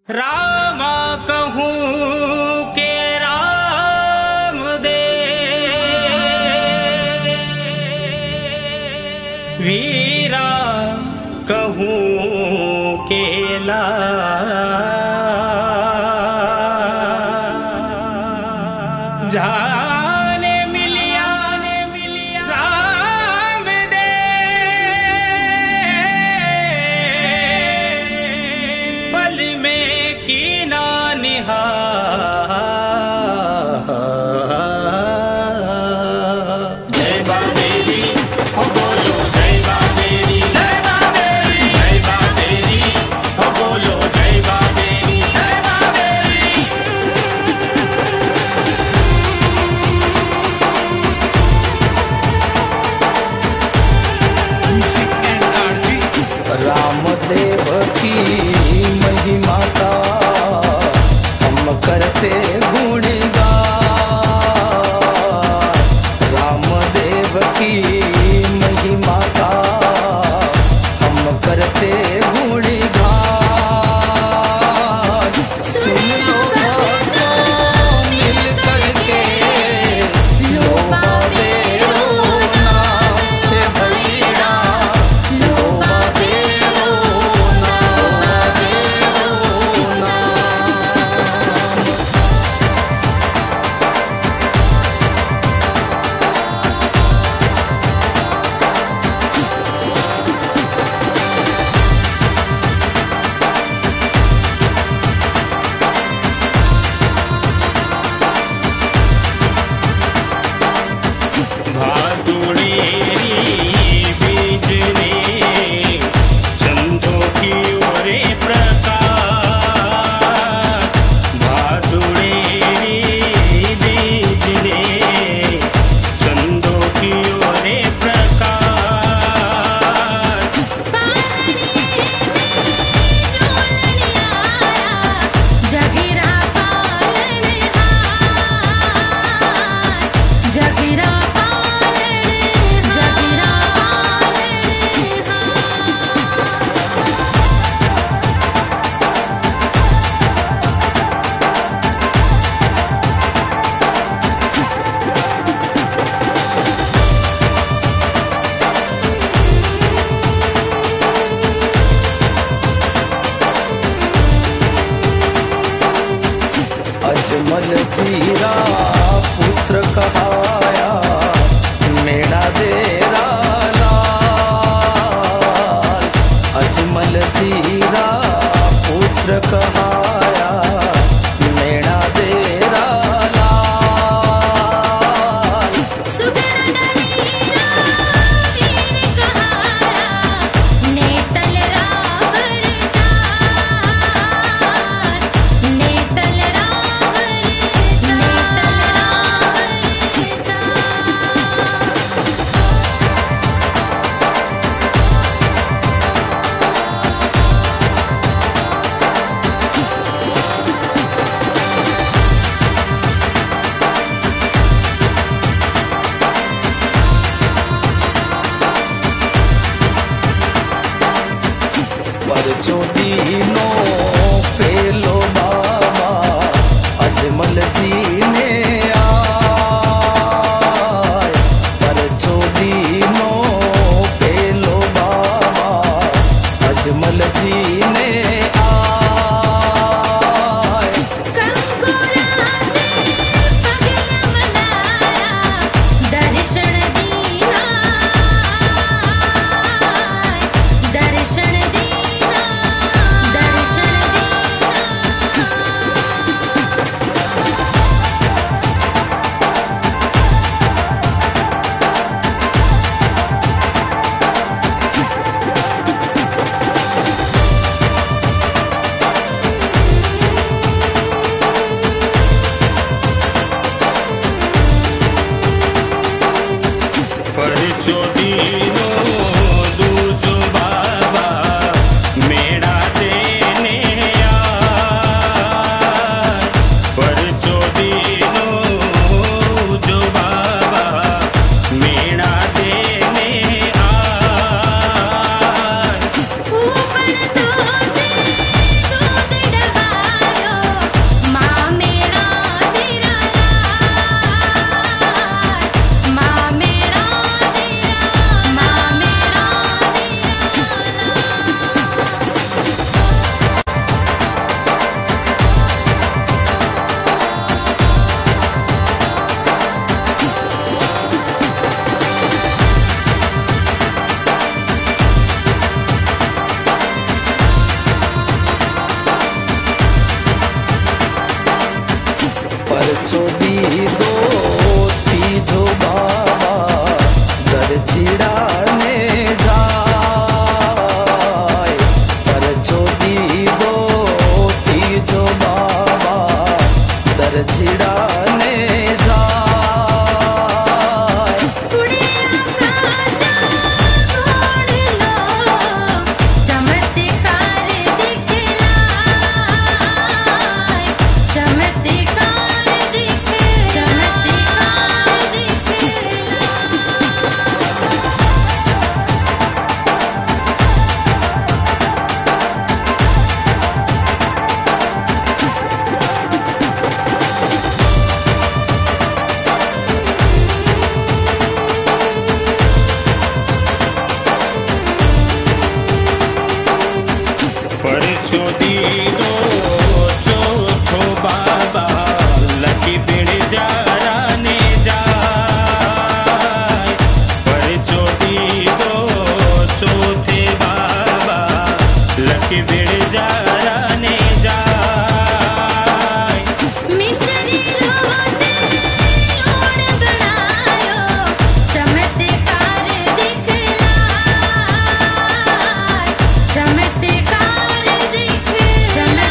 राम कहूँ के राम दे, वीरा कहूँ के जाने मिलिया राम दे, बल में की ना निहार। जय बाबेरी हो बोलो जय बाबेरी, जय बाबेरी, जय बाबेरी हो बोलो जय बाबेरी, जय बाबेरी। रामदेव की महिमा का हम करते गुणगान। रामदेव की महिमा का हम करते गुणगान। सुन लो भक्तों मिल करके, लो बाबेरो नाम से भैया, लो बाबेरो नाम, बाबेरो नाम। भादुड़ेरी बीज ने चंदों की ओरे प्रकाश। भादुड़ेरी बीज ने चंदों की ओरे प्रकाश। जगीरा अजमल जीरा पुत्र कहाया, मेरा देरा लाल। अजमल जीरा पुत्र कहाया, मेरा देरा लाल। परचिडाने जाय पुढे आकाशात ओढलो, चमत्कार दिखलाय, चमत्कार परचोदी दो चौथो बाबा लकी बिड़ जाराने जाय परचोदी दो चौथे बाबा लकी बिड़ जाराने जाय मिसरी रोते ओढ़ बनायो, चमत्कार दिखलाय, चमत्कार दिखलाय।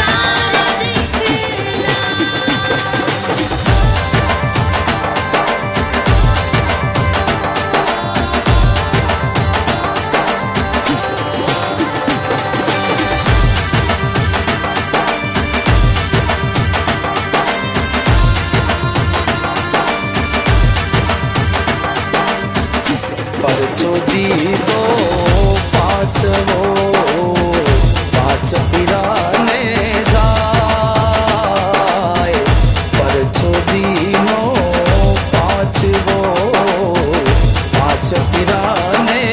परचोदी दो पाचवो पाच पिराने जाय परचोदी नो पाचवो पाच पिराने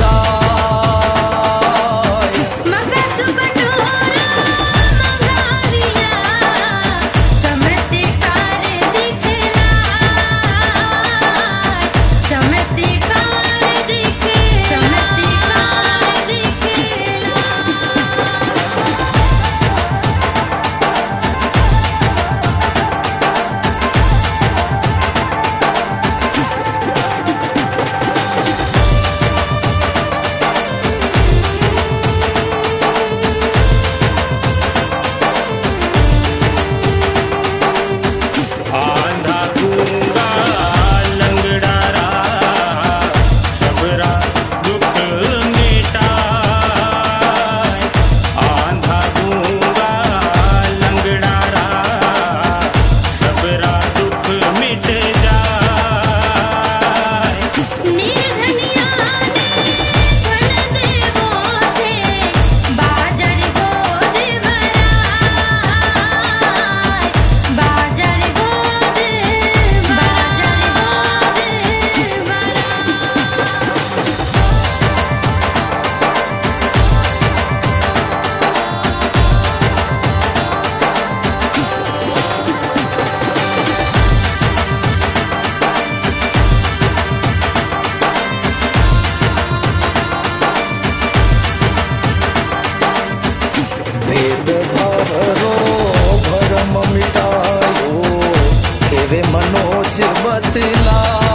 जाय मगस बटोरा मंगाविया, चमत्कार दिखलाय, चमत्कार आंधा गूंगा लंगड़ारा सबरा दुख मिटाय आंधा गूंगा लंगड़ारा सबरा दुख मिट जाय निर्धनिया ने फल देवो थे, बाजर गोद भराय, बाजर गोद भराय। भेद भरो भरम मिटायो केवे मनोज बतला